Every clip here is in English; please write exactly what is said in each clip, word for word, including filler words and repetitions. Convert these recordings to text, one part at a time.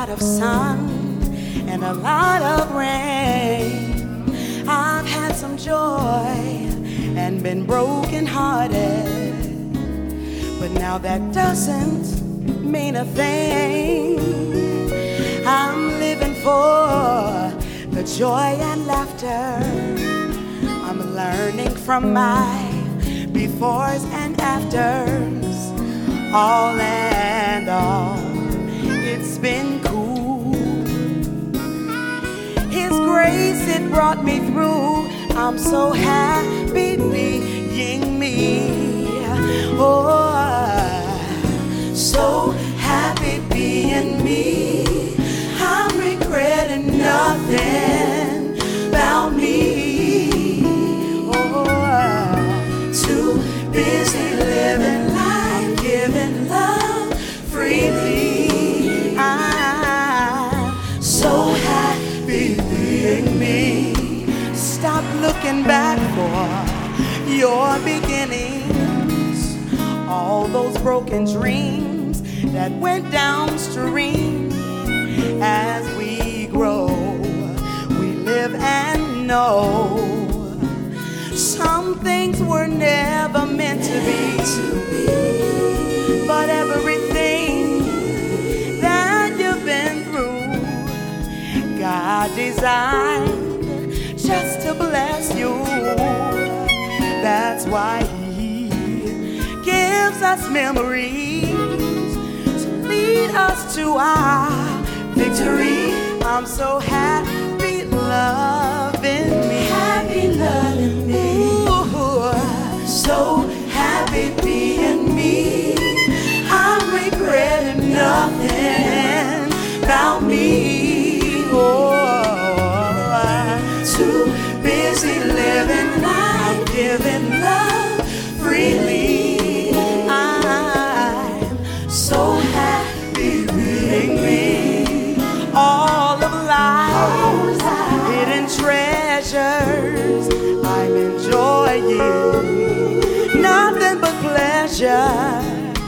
lot of sun and a lot of rain. I've had some joy and been broken hearted, but now that doesn't mean a thing. I'm living for the joy and laughter. I'm learning from my befores and afters. All and all, it's been cool. His grace, it brought me through. I'm so happy being me. Oh, so happy being me. I'm regretting nothing about me. Oh, too busy living life, giving love freely. I'm so happy being me. Stop looking back for your beginnings. All those broken dreams that went downstream. As we grow, we live and know some things were never meant to be. But everything that you've been through, God designed just to bless you. That's why He gives us memories to lead us to our victory. I'm so happy loving me. Happy loving me. Ooh, so happy being me. I'm regretting nothing about me. Oh, too busy living life, giving love freely. I'm so happy being me. All of life, hidden treasures, I'm enjoying nothing but pleasure.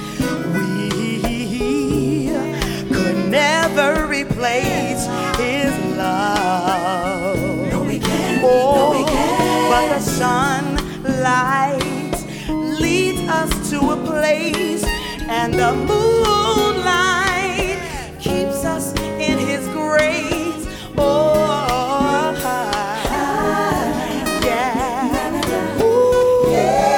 We could never replace His love. No, we can't. Oh, no, we can't. But the sunlight leads us to a place, and the moonlight keeps us in His grace. Oh, yeah. Ooh.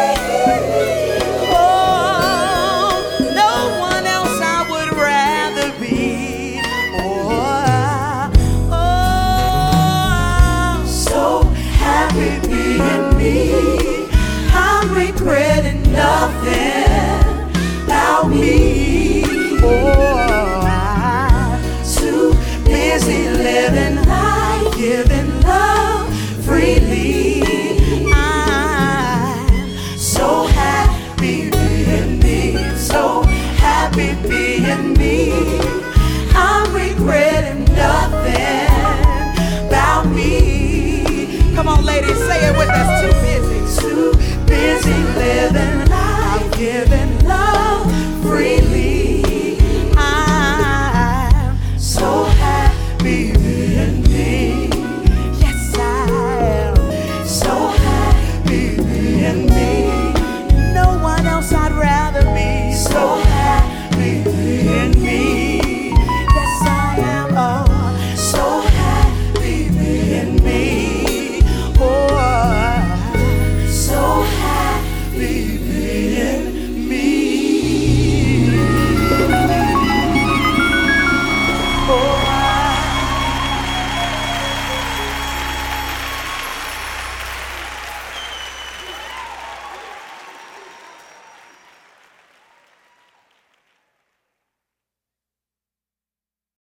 Oh, no one else I would rather be. Oh, oh, so happy being me. I'm regretting nothing about me. Oh, busy living life, giving love freely. I'm so happy being me, so happy being me. I'm regretting nothing about me. Come on, ladies, say it with us.